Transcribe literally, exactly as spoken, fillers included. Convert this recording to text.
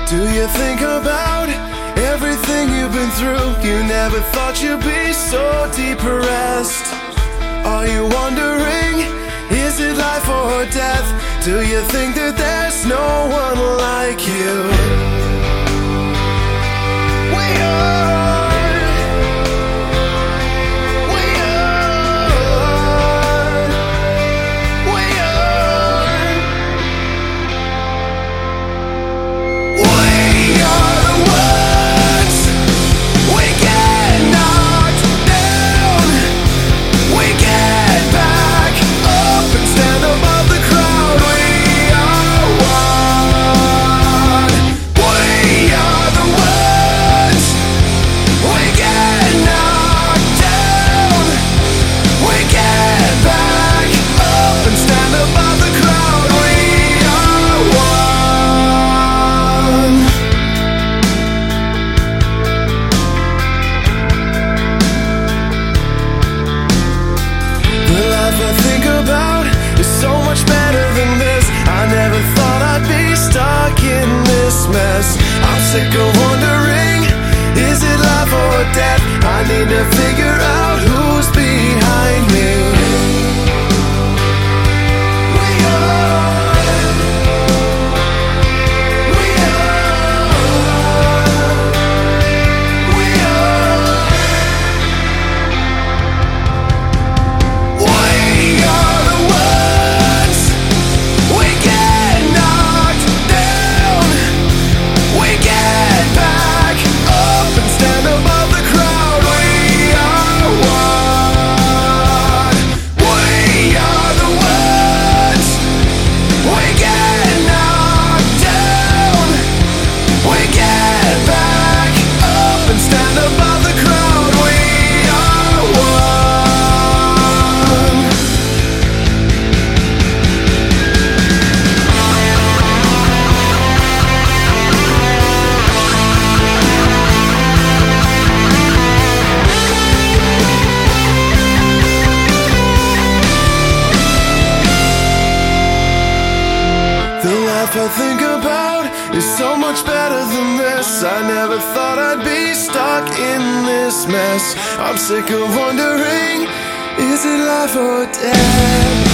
Do you think about everything you've been through? You never thought you'd be so depressed. Are you wondering, is it life or death? Do you think that there's no one like you? We are, we are, we are, we are the ones. We get knocked down, we get back up and stand above the crowd. We are one. We are the ones. We get knocked down, we get back up and stand above the crowd. We are one. The life I think about is so much better than this. I never thought I'd be stuck in this mess. I'm sick of wondering, is it life or death? I need to figure out who's behind me. We are, we are, we are. We are the ones. We get knocked down, we get back up and stand above the crowd. We are one. We are the ones. We get knocked down, we get back up and stand above the crowd. We are one. The life I think about is so much better than this. I never thought I'd be stuck in this mess. I'm sick of wondering, is it life or death?